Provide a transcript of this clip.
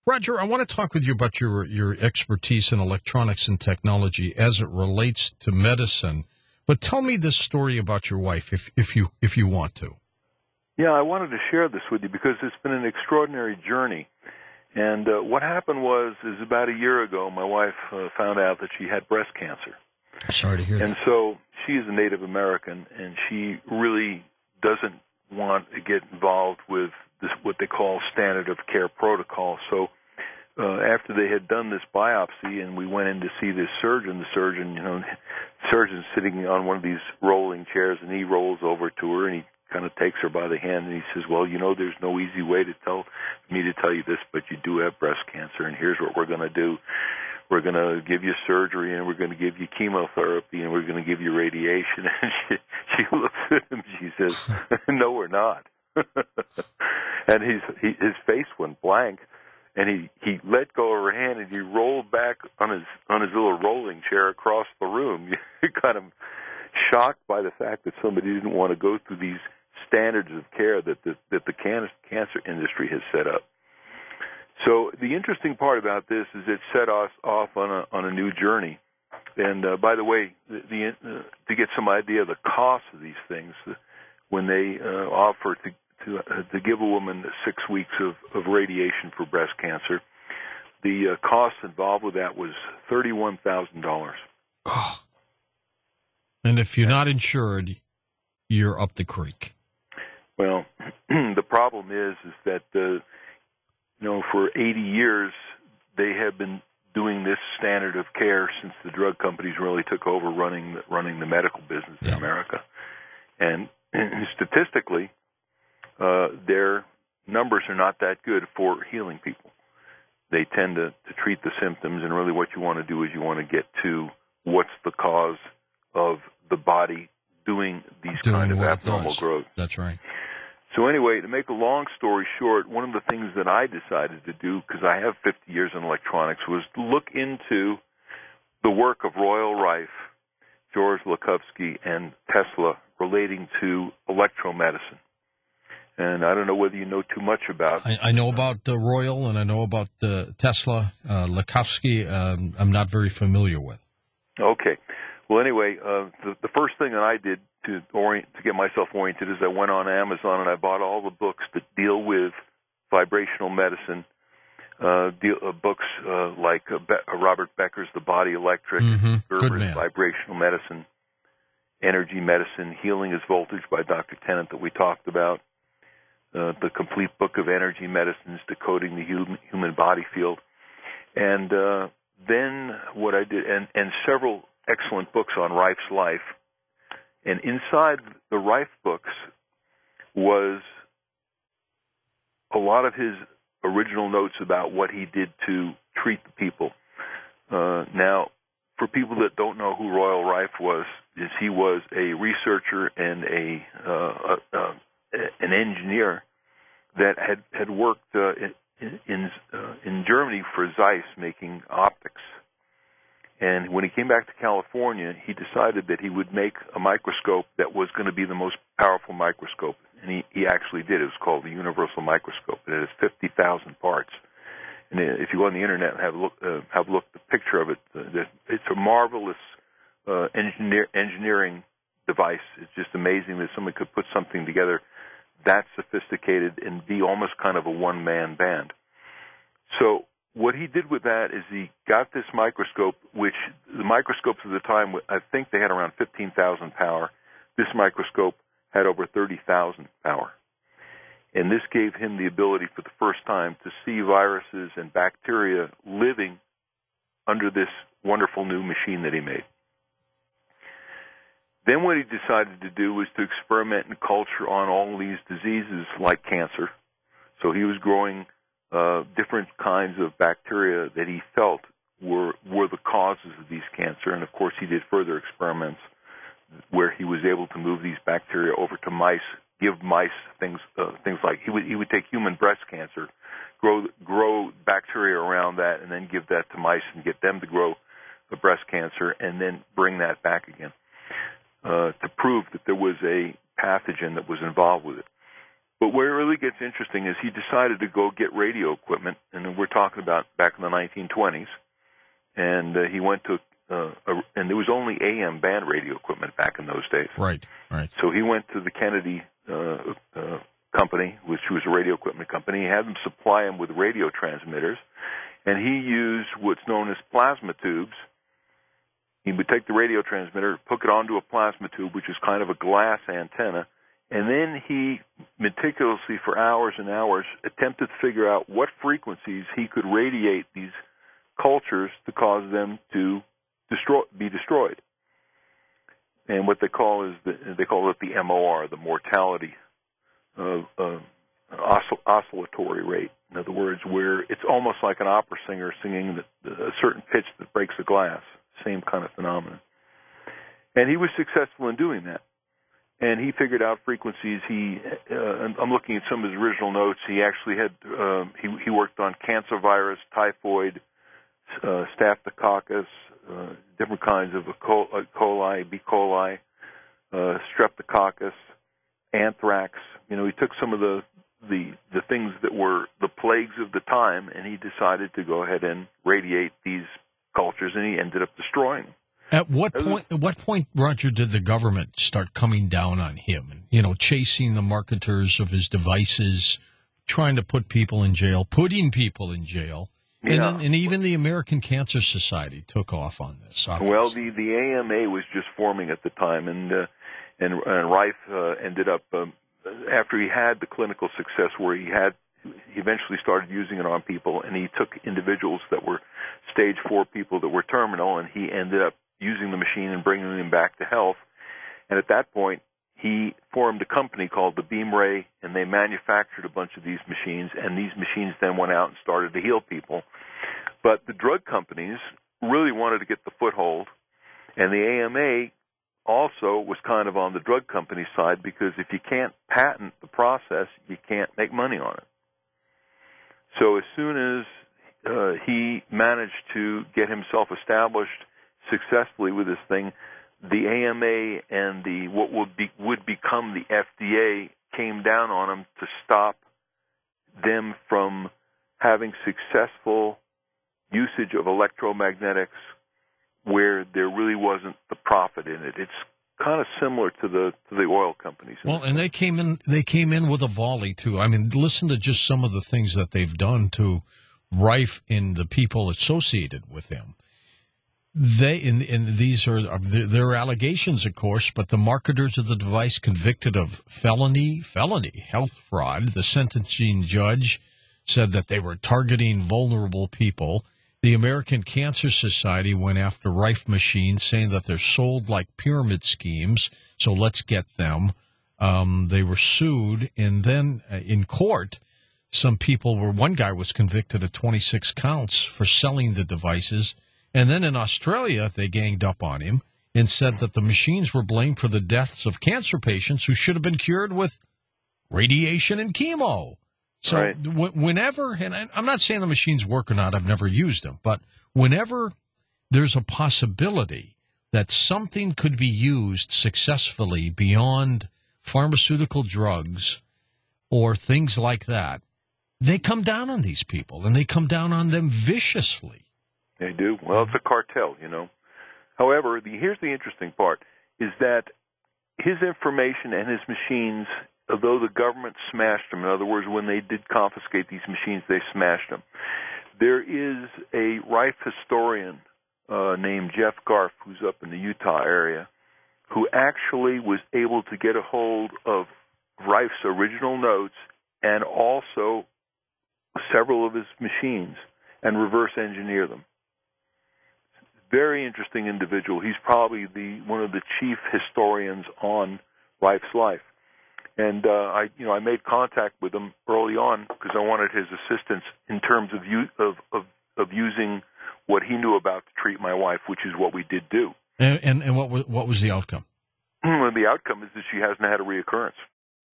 Roger, I want to talk with you about your expertise in electronics and technology as it relates to medicine. But tell me this story about your wife, if you want to. Yeah, I wanted to share this with you because it's been an extraordinary journey. And what happened is about a year ago, my wife found out that she had breast cancer. Sorry to hear that. And so she is a Native American, and she really doesn't want to get involved with this, what they call standard of care protocol. So after they had done this biopsy and we went in to see this surgeon, the surgeon's sitting on one of these rolling chairs, and he rolls over to her and he kind of takes her by the hand and he says, well, there's no easy way to tell you this, but you do have breast cancer, and here's what we're going to do. We're going to give you surgery, and we're going to give you chemotherapy, and we're going to give you radiation. And she looks at him, she says, no, we're not. And his face went blank, and he let go of her hand, and he rolled back on his little rolling chair across the room, kind of shocked by the fact that somebody didn't want to go through these standards of care that the cancer industry has set up. So the interesting part about this is it set us off on a new journey. And by the way, to get some idea of the cost of these things, when they offer to give a woman 6 weeks of radiation for breast cancer, the cost involved with that was $31,000. Oh. And if you're not insured, you're up the creek. Well, the problem is that for 80 years, they have been doing this standard of care since the drug companies really took over running the medical business in America. And statistically, their numbers are not that good for healing people. They tend to treat the symptoms, and really what you want to do is you want to get to what's the cause of the body doing these kind of abnormal growth. That's right. So anyway, to make a long story short, one of the things that I decided to do, because I have 50 years in electronics, was look into the work of Royal Rife, George Lakhovsky, and Tesla relating to electromedicine. And I don't know whether you know too much about... I know about Royal, and I know about Tesla. Lakhovsky, I'm not very familiar with. Okay. Well, anyway, the first thing that I did to get myself oriented is I went on Amazon and I bought all the books that deal with vibrational medicine, books like Robert Becker's The Body Electric, Gerber's Vibrational Medicine, Energy Medicine, Healing is Voltage by Dr. Tennant that we talked about, the complete book of energy medicines, Decoding the Human Body Field. And then what I did, and several excellent books on Rife's life. And inside the Rife books was a lot of his original notes about what he did to treat the people. Now, for people that don't know who Royal Rife was, he was a researcher and an engineer that had worked in Germany for Zeiss, making optics. And when he came back to California, he decided that he would make a microscope that was going to be the most powerful microscope. And he actually did. It was called the Universal Microscope. It has 50,000 parts. And if you go on the internet and have a look at the picture of it, it's a marvelous engineering device. It's just amazing that someone could put something together that sophisticated and be almost kind of a one-man band. So what he did with that is he got this microscope, which the microscopes at the time, I think they had around 15,000 power. This microscope had over 30,000 power. And this gave him the ability for the first time to see viruses and bacteria living under this wonderful new machine that he made. Then what he decided to do was to experiment and culture on all these diseases like cancer. So he was growing different kinds of bacteria that he felt were the causes of these cancer. And, of course, he did further experiments where he was able to move these bacteria over to mice, give mice things like he would take human breast cancer, grow bacteria around that, and then give that to mice and get them to grow the breast cancer and then bring that back again to prove that there was a pathogen that was involved with it. But where it really gets interesting is he decided to go get radio equipment, and we're talking about back in the 1920s, and he went to and there was only AM band radio equipment back in those days. Right, right. So he went to the Kennedy company, which was a radio equipment company. He had them supply him with radio transmitters, and he used what's known as plasma tubes. He would take the radio transmitter, hook it onto a plasma tube, which is kind of a glass antenna, and then he meticulously, for hours and hours, attempted to figure out what frequencies he could radiate these cultures to cause them to be destroyed. And what they call it the MOR, the mortality oscillatory rate. In other words, where it's almost like an opera singer singing a certain pitch that breaks the glass. Same kind of phenomenon. And he was successful in doing that. And he figured out frequencies. I'm looking at some of his original notes. He actually had he worked on cancer virus, typhoid, staphylococcus, different kinds of coli, B. coli, streptococcus, anthrax. You know, he took some of the things that were the plagues of the time, and he decided to go ahead and radiate these cultures, and he ended up destroying them. At what point, Roger, did the government start coming down on him and, you know, chasing the marketers of his devices, trying to put people in jail, putting people in jail? Yeah. And even the American Cancer Society took off on this. Obviously. Well, the AMA was just forming at the time, and Rife ended up after he had the clinical success where he eventually started using it on people, and he took individuals that were stage 4 people that were terminal, and he ended up using the machine and bringing them back to health. And at that point, he formed a company called the Beam Ray, and they manufactured a bunch of these machines, and these machines then went out and started to heal people. But the drug companies really wanted to get the foothold, and the AMA also was kind of on the drug company side, because if you can't patent the process, you can't make money on it. So as soon as he managed to get himself established successfully with this thing, the AMA and what would become the FDA came down on him to stop them from having successful usage of electromagnetics where there really wasn't the profit in it. It's kind of similar to the oil companies. Well, and they came in with a volley too. I mean, listen to just some of the things that they've done to Rife and the people associated with him. These are their allegations, of course, but the marketers of the device convicted of felony health fraud. The sentencing judge said that they were targeting vulnerable people. The American Cancer Society went after Rife machines, saying that they're sold like pyramid schemes, so let's get them. They were sued, and then in court, one guy was convicted of 26 counts for selling the devices. And then in Australia, they ganged up on him and said that the machines were blamed for the deaths of cancer patients who should have been cured with radiation and chemo. So right. Whenever, and I'm not saying the machines work or not, I've never used them, but whenever there's a possibility that something could be used successfully beyond pharmaceutical drugs or things like that, they come down on these people, and they come down on them viciously. They do. Well, it's a cartel, you know. However, here's the interesting part, is that his information and his machines, although the government smashed them, in other words, when they did confiscate these machines, they smashed them. There is a Rife historian named Jeff Garf, who's up in the Utah area, who actually was able to get a hold of Rife's original notes and also several of his machines and reverse engineer them. Very interesting individual. He's probably one of the chief historians on Rife's life. And I made contact with him early on because I wanted his assistance in terms of using what he knew about to treat my wife, which is what we did do. And what was the outcome? Well, the outcome is that she hasn't had a reoccurrence.